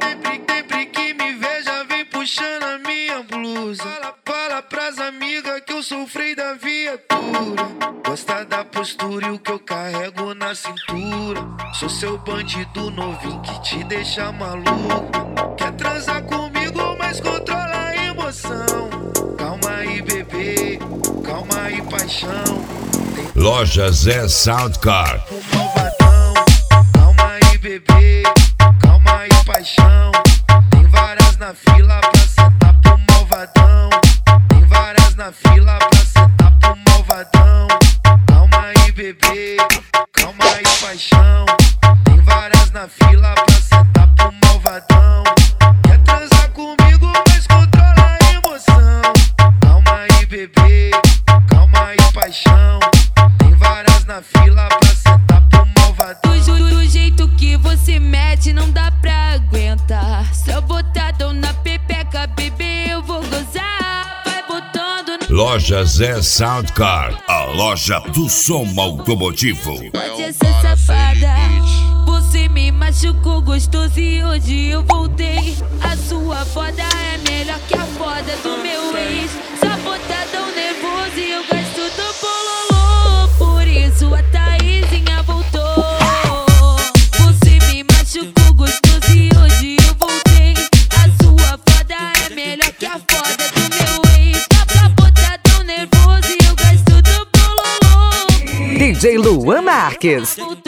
Sempre que me veja, vem puxando a minha blusa. Fala pras amigas que eu sou o freio da viatura. Gosta da postura e o que eu carrego na cintura. Sou seu bandido novinho que te deixa maluco. Quer transar comigo, mas controla a emoção. Calma aí, bebê, calma aí, paixão. Loja Zé Soundcar. Malvadão, calma aí, bebê, calma aí, paixão. Tem várias na fila pra sentar pro malvadão. Tem várias na fila pra sentar pro malvadão. Calma aí, bebê, calma aí, paixão. Tem várias na fila pra sentar pro malvadão. Quer transar comigo, mas controla a emoção. Calma aí, bebê, calma aí, paixão. Tem várias na fila pra sentar pro malvadão. Do jeito que você mete, não dá pra aguentar. Só botadão na pepeca, bebê, eu vou gozar. Vai botando no... Loja Zé Soundcar, a loja do som automotivo. Pode ser safada, você me machucou gostoso e hoje eu voltei. A sua foda é melhor que a foda do meu ex. Só botadão nervoso e eu gosto do bololô. Por isso a Taizinha voltou. Você me machucou gostoso e hoje eu voltei. A sua foda é melhor que a foda do meu ex. Só botadão nervoso e eu gosto do bololô. DJ Luan Marques.